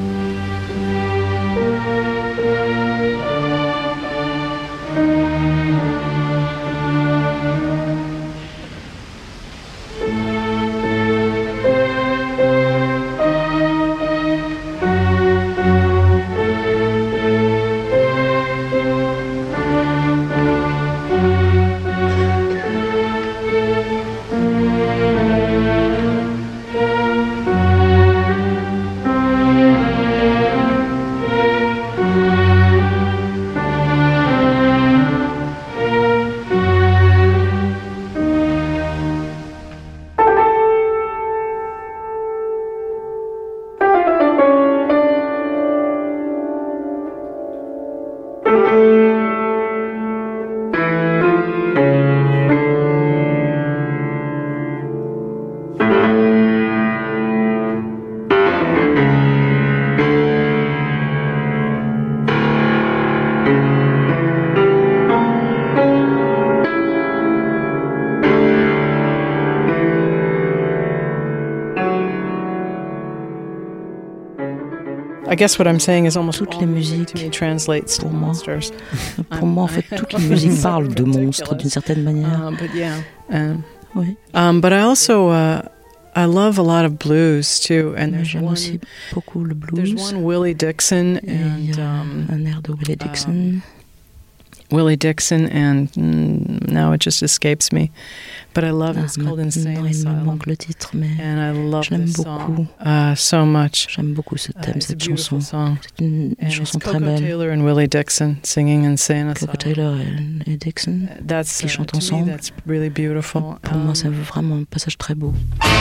S5: I guess what I'm saying is almost
S6: Toutes
S5: all
S6: les
S5: music
S6: musiques,
S5: to me translates
S6: pour
S5: to
S6: moi,
S5: monsters.
S6: Pour moi, en fait, toutes les musiques parlent de monstres d'une certaine manière.
S5: Uh, but yeah, um,
S6: Oui.
S5: um, but I also uh, I love a lot of blues too, and
S6: Mais
S5: there's
S6: j'aime
S5: one
S6: aussi beaucoup le
S5: there's
S6: blues.
S5: one Willie Dixon
S6: Et il y
S5: and
S6: a
S5: um,
S6: un air de Willie Dixon.
S5: Willie Dixon and mm, now it just escapes me, but I love it. It's
S6: Ah,
S5: called Insane
S6: maintenant, il me
S5: Asylum,
S6: manque le titre, mais
S5: and I love
S6: je l'aime
S5: this
S6: beaucoup.
S5: song uh, so much.
S6: J'aime beaucoup ce
S5: Uh,
S6: thème,
S5: it's a
S6: cette
S5: beautiful
S6: chanson.
S5: song.
S6: C'est une, une
S5: And
S6: chanson
S5: it's
S6: très
S5: Coco
S6: belle.
S5: Taylor and Willie Dixon singing Insane
S6: Coco
S5: Asylum.
S6: Taylor et, et Dixon.
S5: That's
S6: qui
S5: uh,
S6: chantent
S5: to me,
S6: ensemble.
S5: that's really beautiful.
S6: Pour moi,
S5: Um,
S6: c'est vraiment un passage très beau.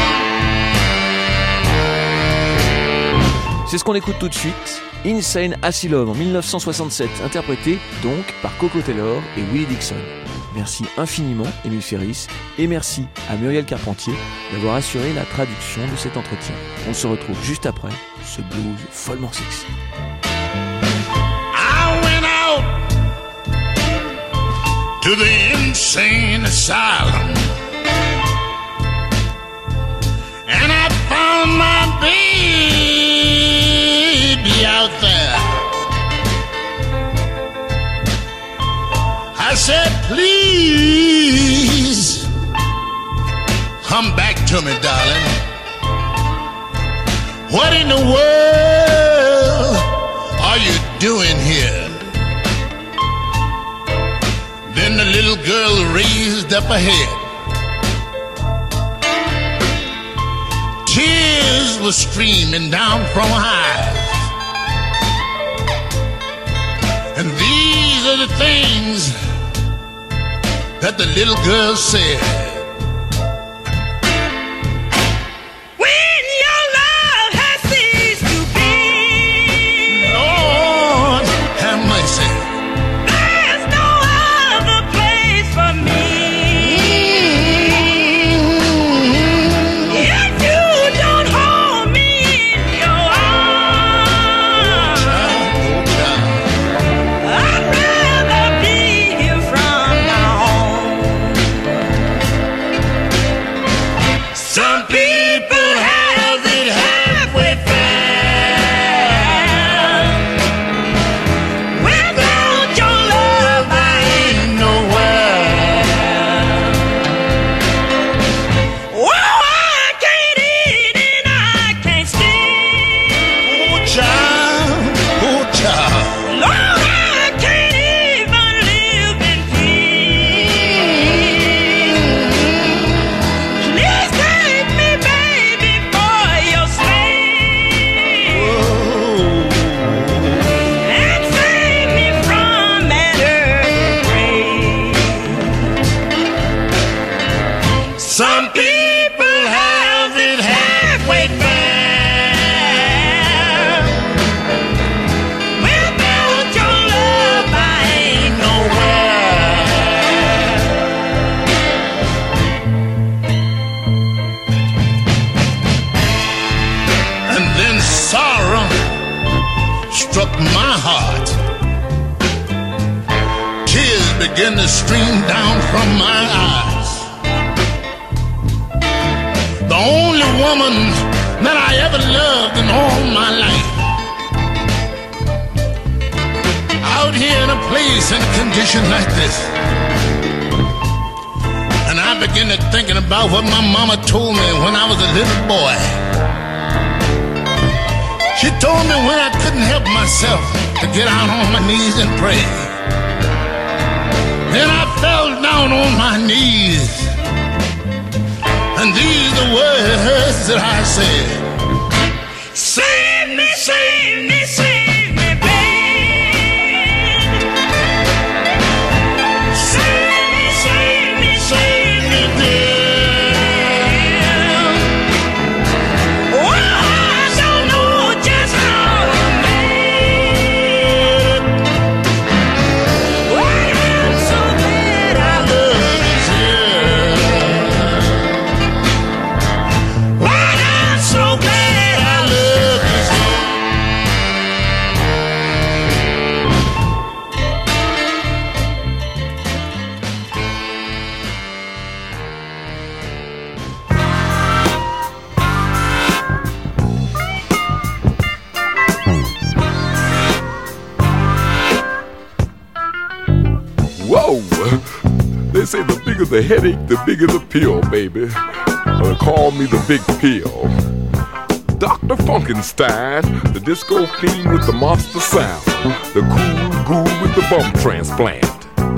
S4: C'est ce qu'on écoute tout de suite, Insane Asylum en dix-neuf cent soixante-sept, interprété donc par Coco Taylor et Willie Dixon. Merci infiniment Émile Ferris et merci à Muriel Carpentier d'avoir assuré la traduction de cet entretien. On se retrouve juste après ce blues follement sexy.
S13: I went out to the insane asylum and I found my baby out there. I said, please come back to me, darling. What in the world are you doing here? Then the little girl raised up her head. Tears were streaming down from her eyes. And these are the things that the little girl said. When your love has ceased to be, Lord have mercy, there's no other place for me. If you don't hold me in your arms, I'd rather be here from now on. Some people have it halfway fair. Without your love, I ain't nowhere. Oh, I can't eat and I can't sleep. Oh, child, oh, child. Lord, I can't even live in peace. Please take me, baby, for your slave. And save me from that earthly grave. Some people have it halfway fair.
S14: begin to stream down from my eyes. The only woman that I ever loved in all my life. Out here in a place in a condition like this. And I began to thinking about what my mama told me when I was a little boy. She told me when I couldn't help myself to get out on my knees and pray. Then I fell down on my knees. And these are the words that I said. Save me, save me, save me, babe. Save me, save me, save me, dear. Oh, I don't know just how to make it. Oh, I'm so glad I love you, dear. Oh, I'm so glad I love you, dear.
S15: Whoa! They say the bigger the headache, the bigger the pill, baby. Uh, call me the big pill. Doctor Funkenstein, the disco fiend with the monster sound. The cool ghoul with the bum transplant.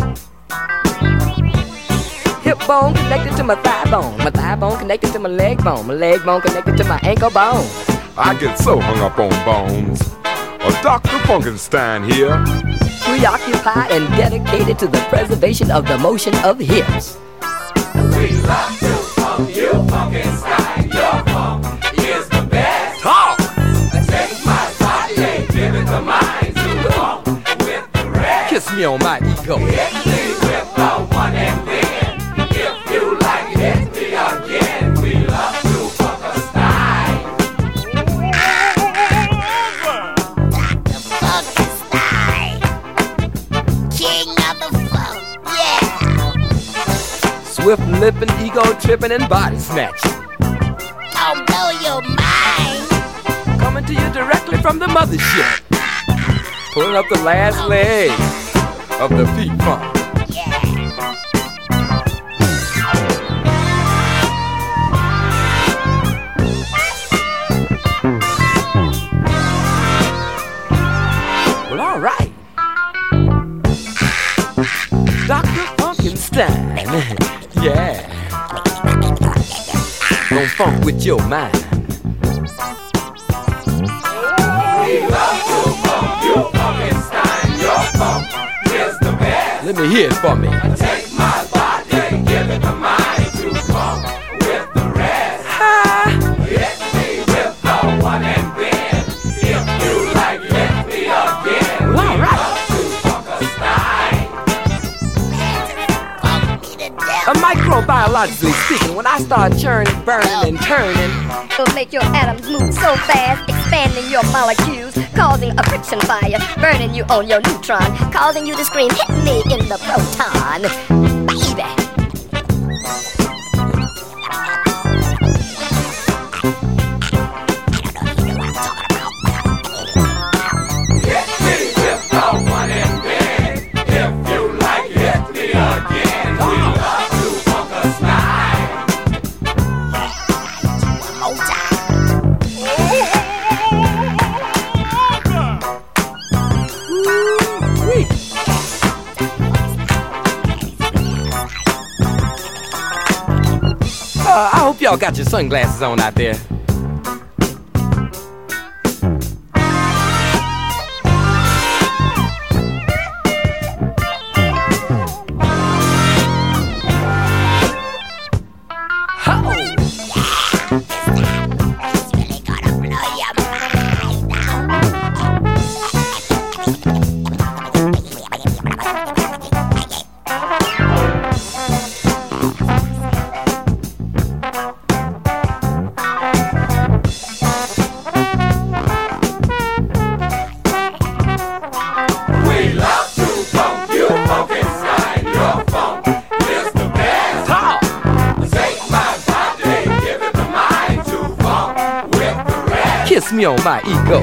S16: Hip bone connected to my thigh bone. My thigh bone connected to my leg bone. My leg bone connected to my ankle bone.
S15: I get so hung up on bones. Uh, Doctor Funkenstein here.
S16: Preoccupied and dedicated to the preservation of the motion of hips.
S12: We love to funk you, Funkenstein. Your funk is the best.
S15: Talk!
S12: Take my body and give it to mine to funk with the rest.
S16: Kiss me on my ego.
S12: Hit me with the one and then. If you like, hit me again. We love to funk a style.
S17: King of the funk, yeah.
S16: Swift lipping, ego tripping, and body snatching.
S17: Don't blow your mind.
S16: Coming to you directly from the mothership. Pulling up the last leg of the feet funk. Well, all right. Doctor Funkenstein. Yeah. Don't funk with your mind.
S12: We love to funk you, Funkenstein. Your funk is the best.
S16: Let me hear it for me.
S12: Take my body and give it to mine to funk with the rest.
S16: Ah.
S12: Hit me with the one and then. If you like, hit me again.
S16: Well, all right.
S12: We love to funk a style.
S16: Uh, microbiologically speaking, when I start churning, burning, and turning,
S18: It'll make your atoms move so fast, expanding your molecules, causing a friction fire, burning you on your neutron, causing you to scream, hit me in the proton, baby.
S12: Hit me with the one and then. If you like, hit me again. We love to funk a style.
S16: uh, I hope y'all got your sunglasses on out there. me on my ego.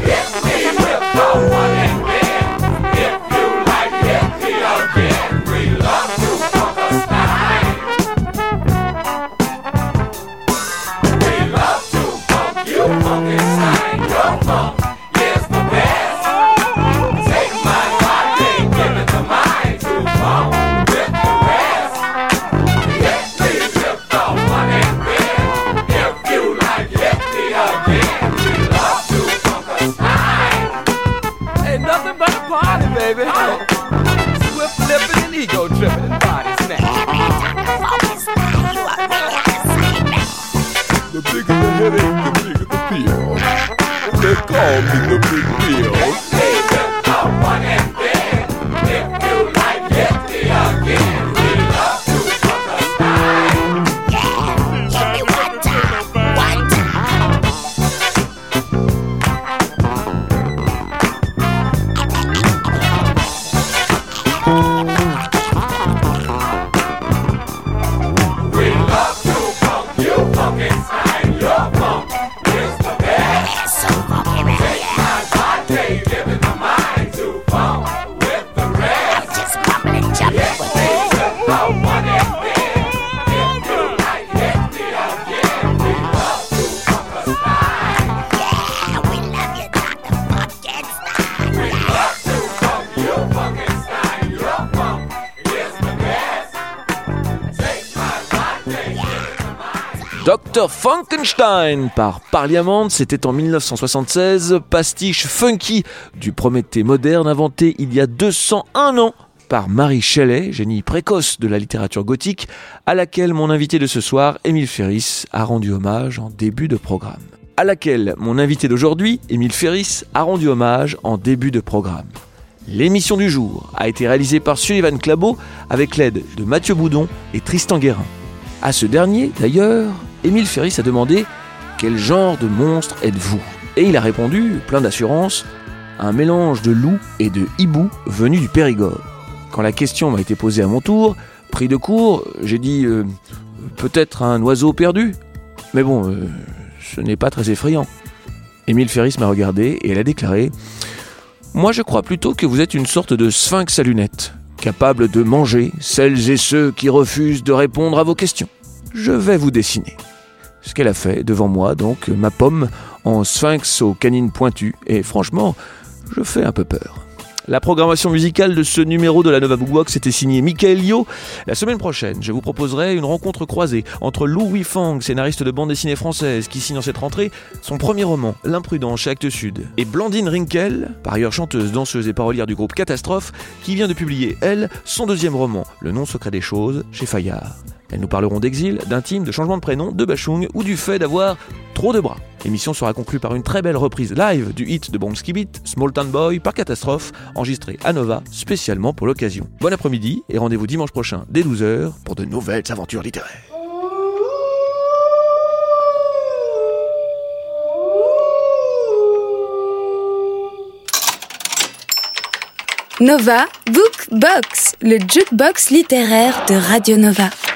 S16: Baby, swift flipping and ego tripping and body snatching.
S15: The bigger the headache, the bigger the pill. They call me the big pill.
S13: Leave it up one and then, if you like it, the again. We love to fuck a style.
S17: Yeah, give me one time, one time.
S13: We love to funk you, funkin' style. Your funk is the best.
S17: So funky, man.
S13: Take my body, give it the mind to funk with the rest.
S17: I'm just bubbling, jumping
S13: Yes,
S17: with
S13: leave it up one and then, if you like it, the again. We love to funk a style.
S17: Yeah, we love you, Doctor Funkenstein.
S13: We love to funk you, funkin' style. Your funk is the best. Take my body, give it the mind.
S4: docteur Funkenstein par Parliament, c'était en dix-neuf cent soixante-seize, pastiche funky du Prométhée moderne inventé il y a deux cent un ans par Mary Shelley, génie précoce de la littérature gothique, à laquelle mon invité de ce soir, Émile Ferris, a rendu hommage en début de programme. À laquelle mon invité d'aujourd'hui, Émile Ferris, a rendu hommage en début de programme. L'émission du jour a été réalisée par Sullivan Clabot avec l'aide de Mathieu Boudon et Tristan Guérin. À ce dernier, d'ailleurs, Émile Ferris a demandé « Quel genre de monstre êtes-vous » Et il a répondu, plein d'assurance, « Un mélange de loup et de hibou venu du Périgord ». Quand la question m'a été posée à mon tour, pris de court, j'ai dit euh, « Peut-être un oiseau perdu ?» Mais bon, euh, ce n'est pas très effrayant. Émile Ferris m'a regardé et elle a déclaré « Moi je crois plutôt que vous êtes une sorte de sphinx à lunettes, capable de manger celles et ceux qui refusent de répondre à vos questions. Je vais vous dessiner. » Ce qu'elle a fait devant moi, donc, ma pomme en sphinx aux canines pointues, et franchement, je fais un peu peur. La programmation musicale de ce numéro de la Nova Bookbox était signée Michael Yo. La semaine prochaine, je vous proposerai une rencontre croisée entre Lou Wifang, scénariste de bande dessinée française, qui signe en cette rentrée son premier roman, L'Imprudent, chez Actes Sud, et Blandine Rinkel, par ailleurs chanteuse, danseuse et parolière du groupe Catastrophe, qui vient de publier, elle, son deuxième roman, Le nom secret des choses, chez Fayard. Elles nous parleront d'exil, d'intime, de changement de prénom, de bachung ou du fait d'avoir trop de bras. L'émission sera conclue par une très belle reprise live du hit de Bronx Beat, Small Town Boy, par Catastrophe, enregistrée à Nova, spécialement pour l'occasion. Bon après-midi et rendez-vous dimanche prochain dès douze heures pour de nouvelles aventures littéraires.
S2: Nova Bookbox, le jukebox littéraire de Radio Nova.